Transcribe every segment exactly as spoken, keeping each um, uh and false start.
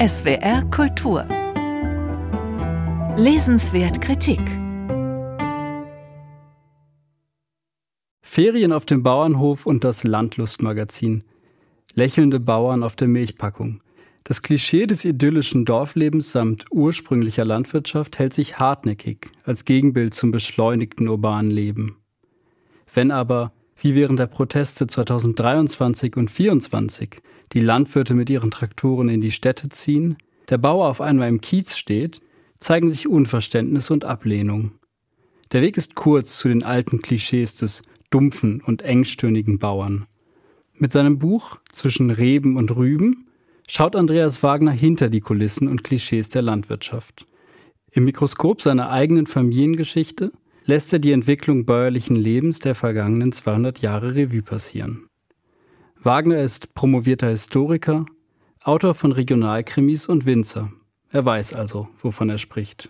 S W R Kultur. Lesenswert Kritik. Ferien auf dem Bauernhof und das Landlustmagazin. Lächelnde Bauern auf der Milchpackung. Das Klischee des idyllischen Dorflebens samt ursprünglicher Landwirtschaft hält sich hartnäckig als Gegenbild zum beschleunigten urbanen Leben. Wenn aber, wie während der Proteste zweitausenddreiundzwanzig und zweitausendvierundzwanzig, die Landwirte mit ihren Traktoren in die Städte ziehen, der Bauer auf einmal im Kiez steht, zeigen sich Unverständnis und Ablehnung. Der Weg ist kurz zu den alten Klischees des dumpfen und engstirnigen Bauern. Mit seinem Buch »Zwischen Reben und Rüben« schaut Andreas Wagner hinter die Kulissen und Klischees der Landwirtschaft. Im Mikroskop seiner eigenen Familiengeschichte lässt er die Entwicklung bäuerlichen Lebens der vergangenen zweihundert Jahre Revue passieren. Wagner ist promovierter Historiker, Autor von Regionalkrimis und Winzer. Er weiß also, wovon er spricht.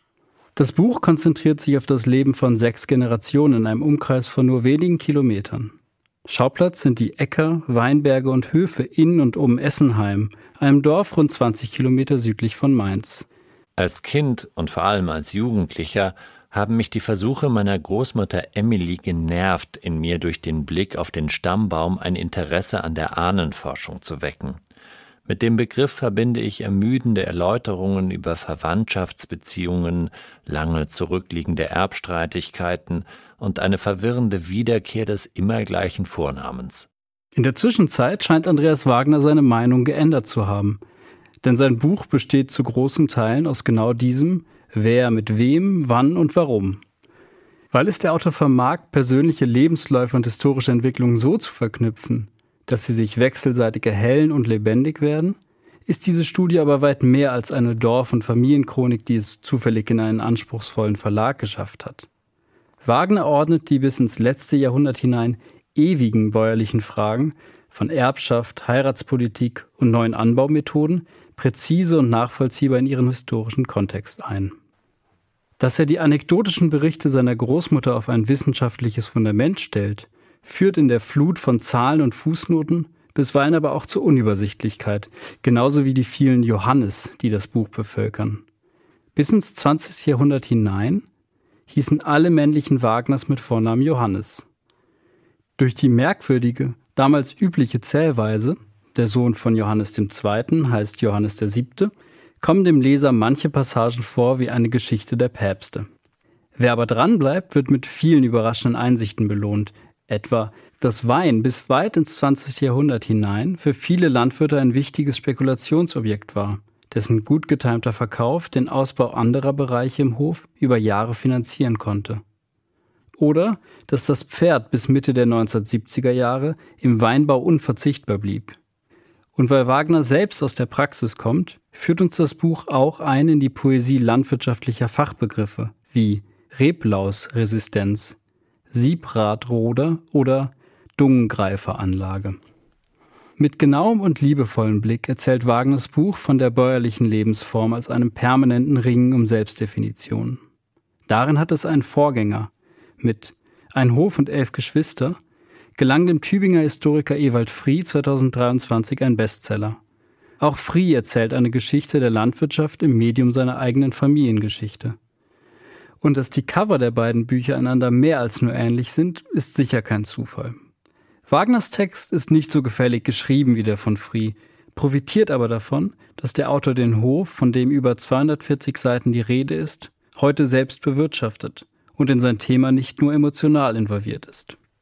Das Buch konzentriert sich auf das Leben von sechs Generationen in einem Umkreis von nur wenigen Kilometern. Schauplatz sind die Äcker, Weinberge und Höfe in und um Essenheim, einem Dorf rund zwanzig Kilometer südlich von Mainz. Als Kind und vor allem als Jugendlicher haben mich die Versuche meiner Großmutter Emily genervt, in mir durch den Blick auf den Stammbaum ein Interesse an der Ahnenforschung zu wecken. Mit dem Begriff verbinde ich ermüdende Erläuterungen über Verwandtschaftsbeziehungen, lange zurückliegende Erbstreitigkeiten und eine verwirrende Wiederkehr des immer gleichen Vornamens. In der Zwischenzeit scheint Andreas Wagner seine Meinung geändert zu haben. Denn sein Buch besteht zu großen Teilen aus genau diesem: Wer mit wem, wann und warum. Weil es der Autor vermag, persönliche Lebensläufe und historische Entwicklungen so zu verknüpfen, dass sie sich wechselseitig erhellen und lebendig werden, ist diese Studie aber weit mehr als eine Dorf- und Familienchronik, die es zufällig in einen anspruchsvollen Verlag geschafft hat. Wagner ordnet die bis ins letzte Jahrhundert hinein ewigen bäuerlichen Fragen von Erbschaft, Heiratspolitik und neuen Anbaumethoden präzise und nachvollziehbar in ihren historischen Kontext ein. Dass er die anekdotischen Berichte seiner Großmutter auf ein wissenschaftliches Fundament stellt, führt in der Flut von Zahlen und Fußnoten bisweilen aber auch zur Unübersichtlichkeit, genauso wie die vielen Johannes, die das Buch bevölkern. Bis ins zwanzigste Jahrhundert hinein hießen alle männlichen Wagners mit Vornamen Johannes. Durch die merkwürdige, damals übliche Zählweise, der Sohn von Johannes der Zweite heißt Johannes der Siebte, kommen dem Leser manche Passagen vor wie eine Geschichte der Päpste. Wer aber dranbleibt, wird mit vielen überraschenden Einsichten belohnt, etwa, dass Wein bis weit ins zwanzigste Jahrhundert hinein für viele Landwirte ein wichtiges Spekulationsobjekt war, dessen gut getimter Verkauf den Ausbau anderer Bereiche im Hof über Jahre finanzieren konnte. Oder, dass das Pferd bis Mitte der neunzehnhundertsiebziger Jahre im Weinbau unverzichtbar blieb. Und weil Wagner selbst aus der Praxis kommt, führt uns das Buch auch ein in die Poesie landwirtschaftlicher Fachbegriffe wie Reblausresistenz, Siebradroder oder Dungengreiferanlage. Mit genauem und liebevollem Blick erzählt Wagners Buch von der bäuerlichen Lebensform als einem permanenten Ringen um Selbstdefinition. Darin hat es einen Vorgänger. Mit Ein Hof und elf Geschwister gelang dem Tübinger Historiker Ewald Frie zweitausenddreiundzwanzig ein Bestseller. Auch Frie erzählt eine Geschichte der Landwirtschaft im Medium seiner eigenen Familiengeschichte. Und dass die Cover der beiden Bücher einander mehr als nur ähnlich sind, ist sicher kein Zufall. Wagners Text ist nicht so gefällig geschrieben wie der von Frie, profitiert aber davon, dass der Autor den Hof, von dem über zweihundertvierzig Seiten die Rede ist, heute selbst bewirtschaftet und in sein Thema nicht nur emotional involviert ist.